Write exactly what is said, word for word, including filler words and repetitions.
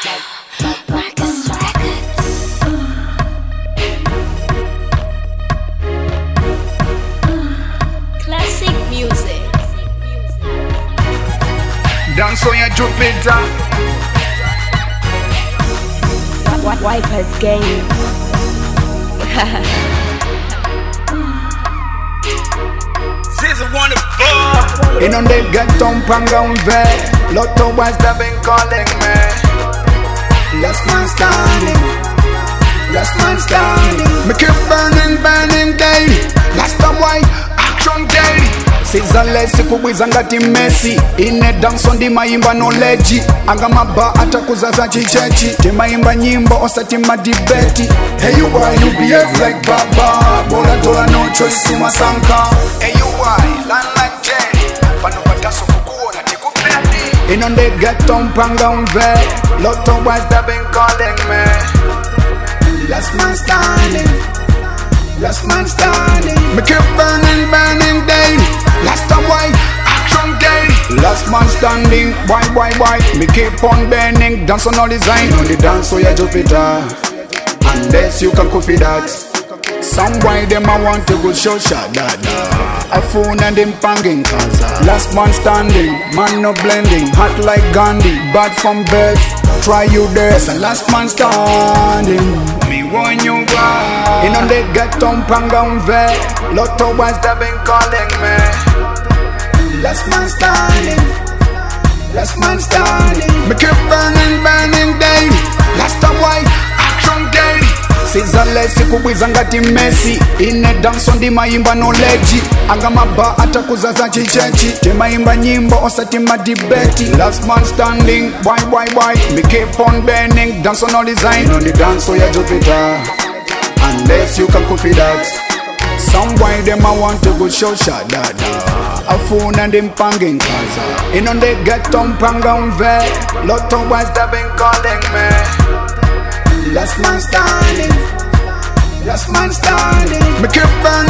Marcus Records. Classic music. Dance on your Jupiter. Wipers game. Season one of four. In on the ghetto panga unve. Lot of boys that been calling me. Last man standing. Last man standing. Me keep burning, burning daily. Last time why action daily. Sizale sikubwiza ngati Messi. Ine dance on di maimba no leji. Anga maba ata kuzaza chichechi. Timaimba nyimbo osati madibeti. Hey you why you behave like baba. Bola dola no choice sumasanka. Hey you why land like Jenny. Pano pataso kukuona tikupeni. In on the ghetto panga unve. Lot of boys that been calling me. Last man standing. Last man standing. Me keep burning, burning daily. Last time why action daily. Last man standing. Why, why, why? Me keep on burning. Dance on all design. On the dance for your Jupiter. Unless you can copy that. Some why them I want to go show shot dada. A phone and them panging kaza. Last man standing. Man no blending. Hot like Gandhi. Bad from birth. Try you there. It's a last man standing. Me want you back. In on the ghetto panga unve. Lot of boys that been calling me. Last man standing. Last man standing. Me keep burning, burning daily. Last time why action daily. Sizale sikubwiza ngati Messi. Ine dance on di maimba no leji. Anga maba ata kuzaza chichechi. Timaimba nyimbo osati madibeti. Last man standing. Why, why, why? Me keep on burning. Dance on all design. On the dance so ya Jupiter. Unless you can copy that. Some why them I want to go show shot dada. A phone and them panging kaza. In on the ghetto panga unve. Lot of boys that been calling me. Last man standing. Last man standing. Me keep burning.